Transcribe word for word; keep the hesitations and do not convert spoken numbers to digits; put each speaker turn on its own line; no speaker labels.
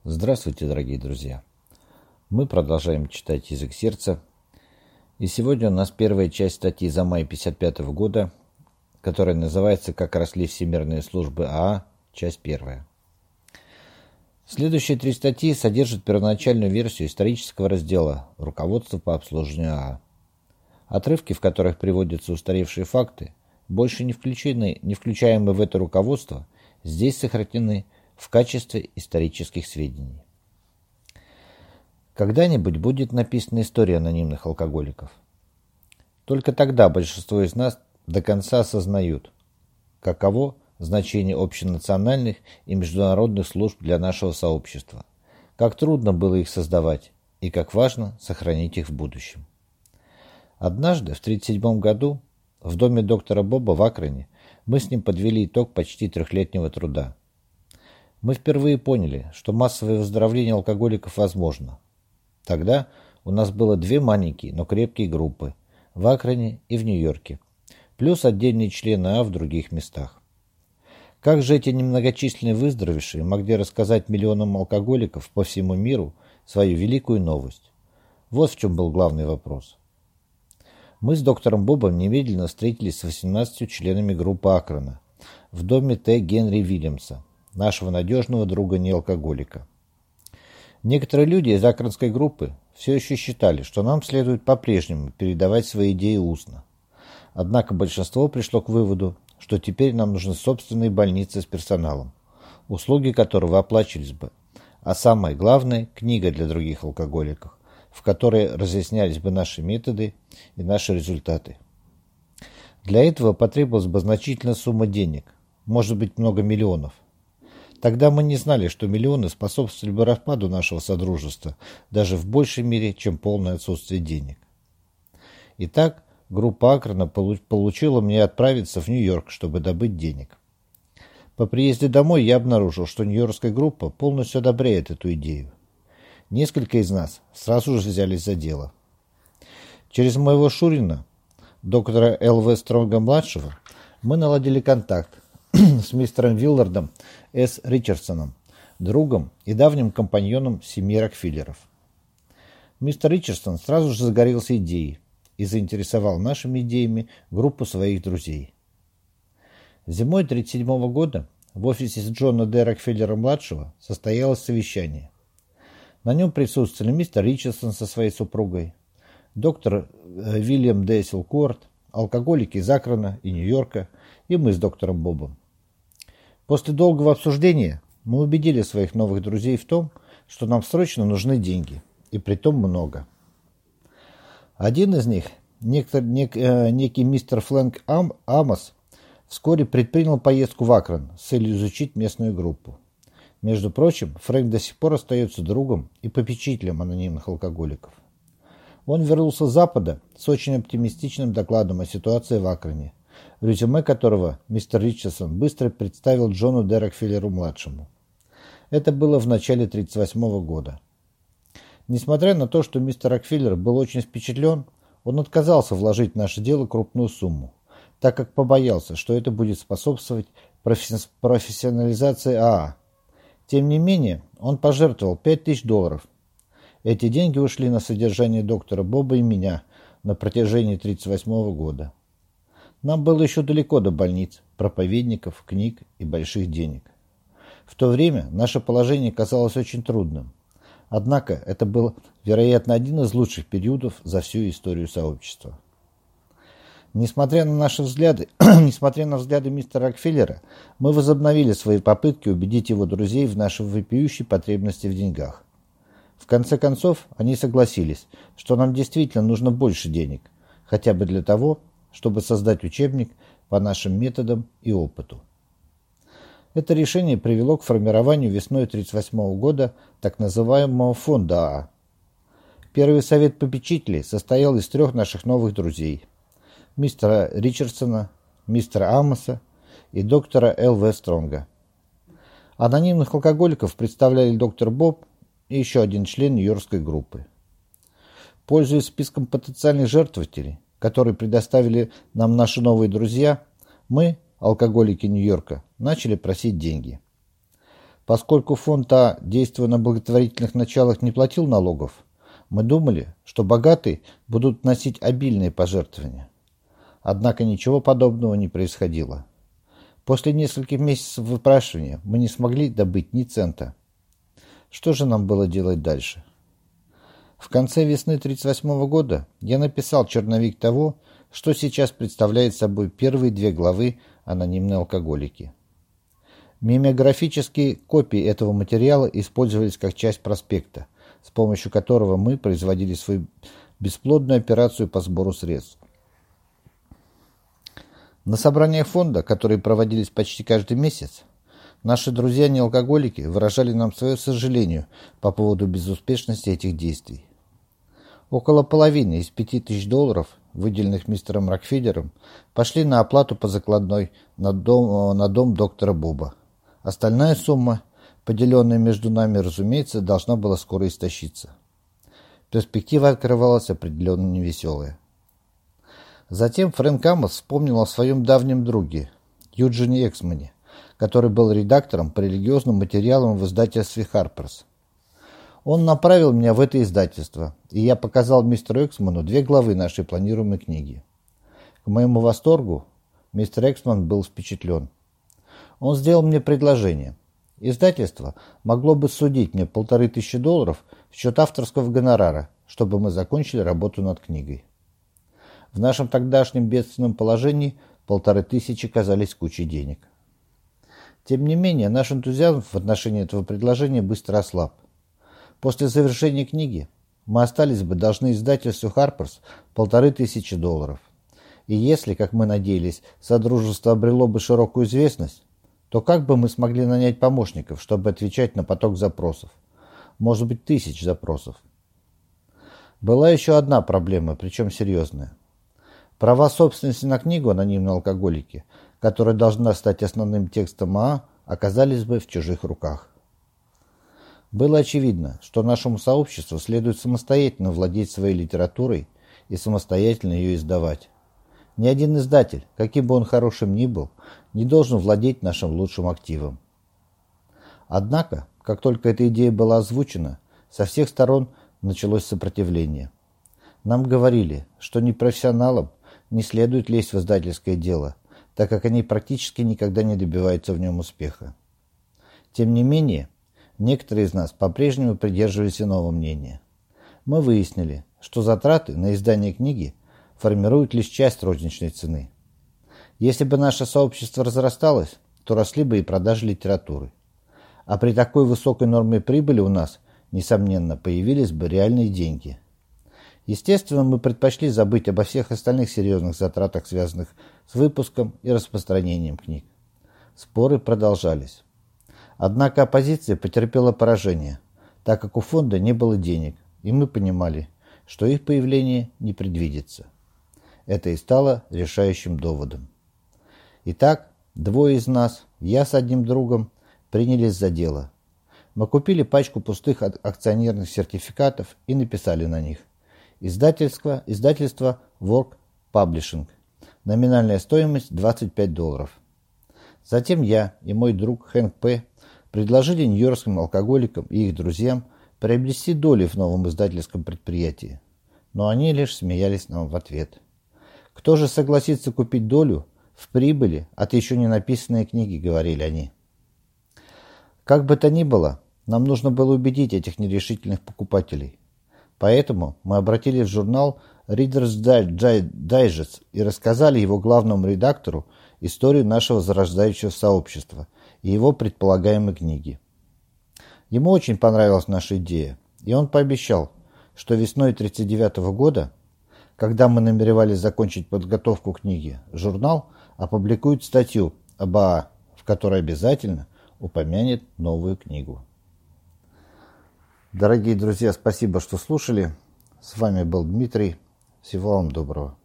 Здравствуйте, дорогие друзья! Мы продолжаем читать «Язык сердца». И сегодня у нас первая часть статьи за май пятьдесят пятого года, которая называется «Как росли всемирные службы АА», часть первая. Следующие три статьи содержат первоначальную версию исторического раздела «Руководство по обслуживанию АА». Отрывки, в которых приводятся устаревшие факты, больше не включены, не включаемые в это руководство, здесь сохранены в качестве исторических сведений. Когда-нибудь будет написана история анонимных алкоголиков. Только тогда большинство из нас до конца осознают, каково значение общенациональных и международных служб для нашего сообщества, как трудно было их создавать и как важно сохранить их в будущем. Однажды, в тысяча девятьсот тридцать седьмом году, в доме доктора Боба в Акроне мы с ним подвели итог почти трехлетнего труда. Мы впервые поняли, что массовое выздоровление алкоголиков возможно. Тогда у нас было две маленькие, но крепкие группы в Акроне и в Нью-Йорке, плюс отдельные члены А в других местах. Как же эти немногочисленные выздоровевшие могли рассказать миллионам алкоголиков по всему миру свою великую новость? Вот в чем был главный вопрос. Мы с доктором Бобом немедленно встретились с восемнадцатью членами группы Акрона в доме Т. Генри Вильямса, нашего надежного друга-неалкоголика. Некоторые люди из акронской группы все еще считали, что нам следует по-прежнему передавать свои идеи устно. Однако большинство пришло к выводу, что теперь нам нужны собственные больницы с персоналом, услуги которого оплачивались бы, а самое главное – книга для других алкоголиков, в которой разъяснялись бы наши методы и наши результаты. Для этого потребовалась бы значительная сумма денег, может быть много миллионов. Тогда мы не знали, что миллионы способствовали бы распаду нашего содружества даже в большей мере, чем полное отсутствие денег. Итак, группа Акрона получила мне отправиться в Нью-Йорк, чтобы добыть денег. По приезде домой я обнаружил, что нью-йоркская группа полностью одобряет эту идею. Несколько из нас сразу же взялись за дело. Через моего шурина, доктора Л В Стронга-младшего, мы наладили контакт с мистером Виллардом С. Ричардсоном, другом и давним компаньоном семьи Рокфеллеров. Мистер Ричардсон сразу же загорелся идеей и заинтересовал нашими идеями группу своих друзей. Зимой тысяча девятьсот тридцать седьмого года в офисе Джона Д. Рокфеллера-младшего состоялось совещание. На нем присутствовали мистер Ричардсон со своей супругой, доктор Вильям Д. Силкуарт, алкоголики из Акрона и Нью-Йорка и мы с доктором Бобом. После долгого обсуждения мы убедили своих новых друзей в том, что нам срочно нужны деньги, и притом много. Один из них, некто, нек, э, некий мистер Флэнк Ам, Амос, вскоре предпринял поездку в Акрон с целью изучить местную группу. Между прочим, Фрэнк до сих пор остается другом и попечителем анонимных алкоголиков. Он вернулся с Запада с очень оптимистичным докладом о ситуации в Акроне, резюме которого мистер Ричардсон быстро представил Джону Д. Рокфеллеру-младшему. Это было в начале тысяча девятьсот тридцать восьмого года. Несмотря на то, что мистер Рокфеллер был очень впечатлен, он отказался вложить в наше дело крупную сумму, так как побоялся, что это будет способствовать профи- профессионализации АА. Тем не менее, он пожертвовал пять тысяч долларов. Эти деньги ушли на содержание доктора Боба и меня на протяжении тысяча девятьсот тридцать восьмого года. Нам было еще далеко до больниц, проповедников, книг и больших денег. В то время наше положение казалось очень трудным. Однако это был, вероятно, один из лучших периодов за всю историю сообщества. Несмотря на наши взгляды, несмотря на взгляды мистера Рокфеллера, мы возобновили свои попытки убедить его друзей в нашей вопиющей потребности в деньгах. В конце концов, они согласились, что нам действительно нужно больше денег, хотя бы для того, чтобы создать учебник по нашим методам и опыту. Это решение привело к формированию весной тысяча девятьсот тридцать восьмого года так называемого фонда АА. Первый совет попечителей состоял из трех наших новых друзей – мистера Ричардсона, мистера Амоса и доктора Л В Стронга. Анонимных алкоголиков представляли доктор Боб и еще один член нью-йоркской группы. Пользуясь списком потенциальных жертвователей, который предоставили нам наши новые друзья, мы, алкоголики Нью-Йорка, начали просить деньги. Поскольку фонд А, действуя на благотворительных началах, не платил налогов, мы думали, что богатые будут вносить обильные пожертвования. Однако ничего подобного не происходило. После нескольких месяцев выпрашивания мы не смогли добыть ни цента. Что же нам было делать дальше? В конце весны тридцать восьмого года я написал черновик того, что сейчас представляет собой первые две главы «Анонимные алкоголики». Мимеографические копии этого материала использовались как часть проспекта, с помощью которого мы производили свою бесплодную операцию по сбору средств. На собраниях фонда, которые проводились почти каждый месяц, наши друзья-неалкоголики выражали нам свое сожаление по поводу безуспешности этих действий. Около половины из пяти тысяч долларов, выделенных мистером Рокфеллером, пошли на оплату по закладной на дом, на дом доктора Боба. Остальная сумма, поделенная между нами, разумеется, должна была скоро истощиться. Перспектива открывалась определенно невеселая. Затем Фрэнк Амос вспомнил о своем давнем друге, Юджине Эксмане, который был редактором по религиозным материалам в издательстве «Харперс». Он направил меня в это издательство, и я показал мистеру Эксману две главы нашей планируемой книги. К моему восторгу мистер Эксман был впечатлен. Он сделал мне предложение. Издательство могло бы судить мне полторы тысячи долларов в счет авторского гонорара, чтобы мы закончили работу над книгой. В нашем тогдашнем бедственном положении полторы тысячи казались кучей денег. Тем не менее, наш энтузиазм в отношении этого предложения быстро ослаб. После завершения книги мы остались бы должны издательству «Харперс» полторы тысячи долларов. И если, как мы надеялись, содружество обрело бы широкую известность, то как бы мы смогли нанять помощников, чтобы отвечать на поток запросов? Может быть, тысяч запросов. Была еще одна проблема, причем серьезная. Права собственности на книгу «Анонимные алкоголики», которая должна стать основным текстом АА, оказались бы в чужих руках. Было очевидно, что нашему сообществу следует самостоятельно владеть своей литературой и самостоятельно ее издавать. Ни один издатель, каким бы он хорошим ни был, не должен владеть нашим лучшим активом. Однако, как только эта идея была озвучена, со всех сторон началось сопротивление. Нам говорили, что непрофессионалам не следует лезть в издательское дело, так как они практически никогда не добиваются в нем успеха. Тем не менее, некоторые из нас по-прежнему придерживались иного мнения. Мы выяснили, что затраты на издание книги формируют лишь часть розничной цены. Если бы наше сообщество разрасталось, то росли бы и продажи литературы. А при такой высокой норме прибыли у нас, несомненно, появились бы реальные деньги. Естественно, мы предпочли забыть обо всех остальных серьезных затратах, связанных с выпуском и распространением книг. Споры продолжались. Однако оппозиция потерпела поражение, так как у фонда не было денег, и мы понимали, что их появление не предвидится. Это и стало решающим доводом. Итак, двое из нас, я с одним другом, принялись за дело. Мы купили пачку пустых акционерных сертификатов и написали на них: Издательство, издательство Work Publishing. Номинальная стоимость двадцать пять долларов. Затем я и мой друг Хэнк П. предложили нью-йоркским алкоголикам и их друзьям приобрести доли в новом издательском предприятии. Но они лишь смеялись нам в ответ. Кто же согласится купить долю в прибыли от еще не написанной книги, говорили они. Как бы то ни было, нам нужно было убедить этих нерешительных покупателей. Поэтому мы обратились в журнал Reader's Digest и рассказали его главному редактору историю нашего зарождающегося сообщества и его предполагаемой книги. Ему очень понравилась наша идея, и он пообещал, что весной тысяча девятьсот тридцать девятого года, когда мы намеревались закончить подготовку книги, журнал опубликует статью об АА, в которой обязательно упомянет новую книгу. Дорогие друзья, спасибо, что слушали. С вами был Дмитрий. Всего вам доброго.